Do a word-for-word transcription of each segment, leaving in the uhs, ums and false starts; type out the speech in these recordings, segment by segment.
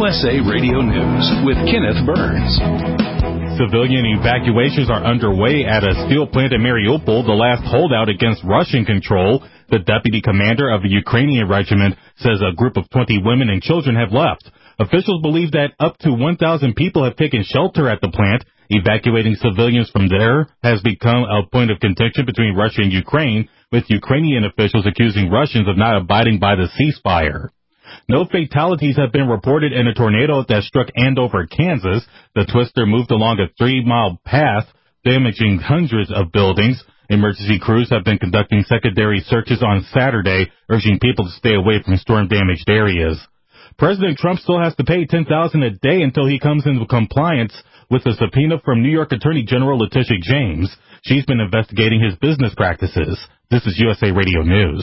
S A Radio News with Kenneth Burns. Civilian evacuations are underway at a steel plant in Mariupol, the last holdout against Russian control. The deputy commander of the Ukrainian regiment says a group of twenty women and children have left. Officials believe that up to one thousand people have taken shelter at the plant. Evacuating civilians from there has become a point of contention between Russia and Ukraine, with Ukrainian officials accusing Russians of not abiding by the ceasefire. No fatalities have been reported in a tornado that struck Andover, Kansas. The twister moved along a three-mile path, damaging hundreds of buildings. Emergency crews have been conducting secondary searches on Saturday, urging people to stay away from storm-damaged areas. President Trump still has to pay ten thousand dollars a day until he comes into compliance with a subpoena from New York Attorney General Letitia James. She's been investigating his business practices. This is U S A Radio News.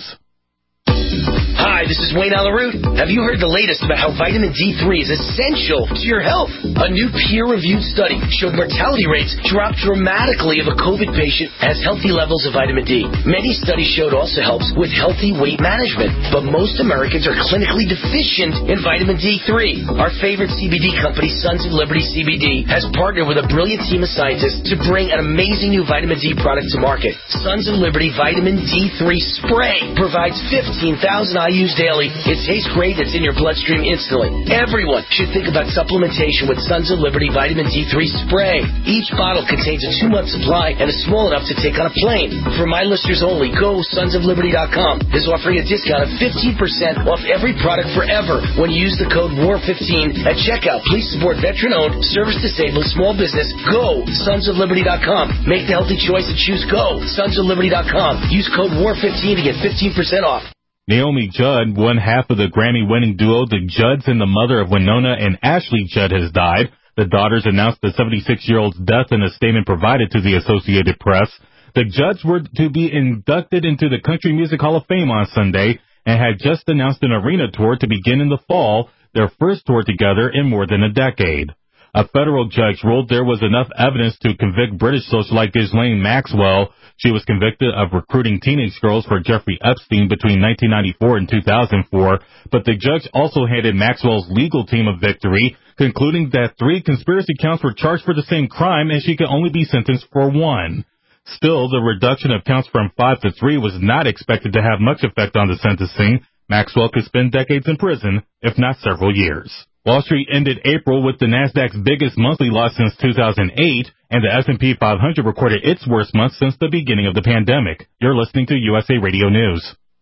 Hi, this is Wayne Alaroot. Have you heard the latest about how vitamin D three is essential to your health? A new peer-reviewed study showed mortality rates dropped dramatically if a COVID patient has healthy levels of vitamin D. Many studies showed also helps with healthy weight management, but most Americans are clinically deficient in vitamin D three. Our favorite C B D company, Sons of Liberty C B D, has partnered with a brilliant team of scientists to bring an amazing new vitamin D product to market. Sons of Liberty Vitamin D three Spray provides fifteen thousand I U's daily. It tastes great. It's in your bloodstream instantly. Everyone should think about supplementation with Sons of Liberty Vitamin D three Spray. Each bottle contains a two-month supply and is small enough to take on a plane. For my listeners only, go sons of liberty dot com is offering a discount of fifteen percent off every product forever when you use the code war fifteen at checkout. Please support veteran-owned, service-disabled small business. Go sons of liberty dot com. Make the healthy choice and choose Go sons of liberty dot com. Use code war fifteen to get fifteen percent off. Naomi Judd, one half of the Grammy-winning duo The Judds and the mother of Winona and Ashley Judd, has died. The daughters announced the seventy-six-year-old's death in a statement provided to the Associated Press. The Judds were to be inducted into the Country Music Hall of Fame on Sunday and had just announced an arena tour to begin in the fall, their first tour together in more than a decade. A federal judge ruled there was enough evidence to convict British socialite Ghislaine Maxwell. She was convicted of recruiting teenage girls for Jeffrey Epstein between nineteen ninety-four and two thousand four, but the judge also handed Maxwell's legal team a victory, concluding that three conspiracy counts were charged for the same crime and she could only be sentenced for one. Still, the reduction of counts from five to three was not expected to have much effect on the sentencing. Maxwell could spend decades in prison, if not several years. Wall Street ended April with the Nasdaq's biggest monthly loss since two thousand eight, and the S and P five hundred recorded its worst month since the beginning of the pandemic. You're listening to U S A Radio News.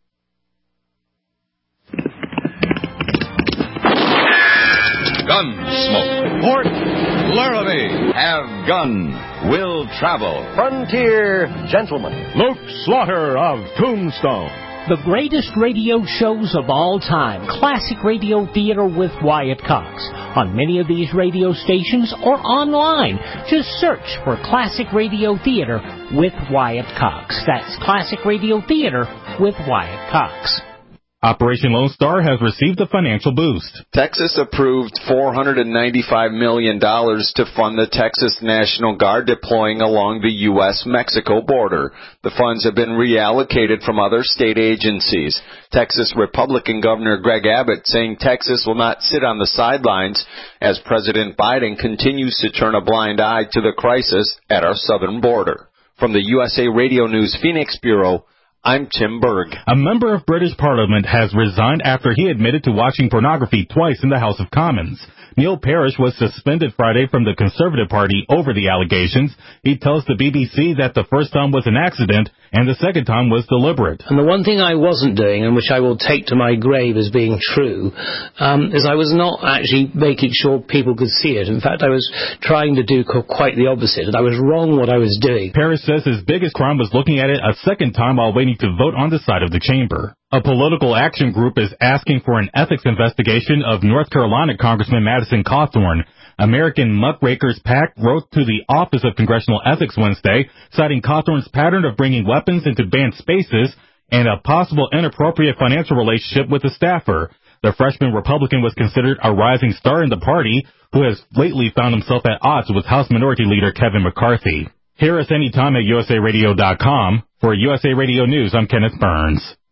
Gunsmoke. Port Laramie. Have gun. Will travel. Frontier Gentleman. Luke Slaughter of Tombstone. The greatest radio shows of all time, Classic Radio Theater with Wyatt Cox. On many of these radio stations or online, just search for Classic Radio Theater with Wyatt Cox. That's Classic Radio Theater with Wyatt Cox. Operation Lone Star has received a financial boost. Texas approved four hundred ninety-five million dollars to fund the Texas National Guard deploying along the U S Mexico border. The funds have been reallocated from other state agencies. Texas Republican Governor Greg Abbott saying Texas will not sit on the sidelines as President Biden continues to turn a blind eye to the crisis at our southern border. From the U S A Radio News Phoenix Bureau, I'm Tim Berg. A member of British Parliament has resigned after he admitted to watching pornography twice in the House of Commons. Neil Parish was suspended Friday from the Conservative Party over the allegations. He tells the B B C that the first time was an accident and the second time was deliberate. And the one thing I wasn't doing, and which I will take to my grave as being true, um, is I was not actually making sure people could see it. In fact, I was trying to do quite the opposite, and I was wrong what I was doing. Parish says his biggest crime was looking at it a second time while waiting to vote on the side of the chamber. A political action group is asking for an ethics investigation of North Carolina Congressman Madison Cawthorn. American Muckrakers PAC wrote to the Office of Congressional Ethics Wednesday, citing Cawthorn's pattern of bringing weapons into banned spaces and a possible inappropriate financial relationship with a staffer. The freshman Republican was considered a rising star in the party, who has lately found himself at odds with House Minority Leader Kevin McCarthy. Hear us anytime at U S A radio dot com. For U S A Radio News, I'm Kenneth Burns.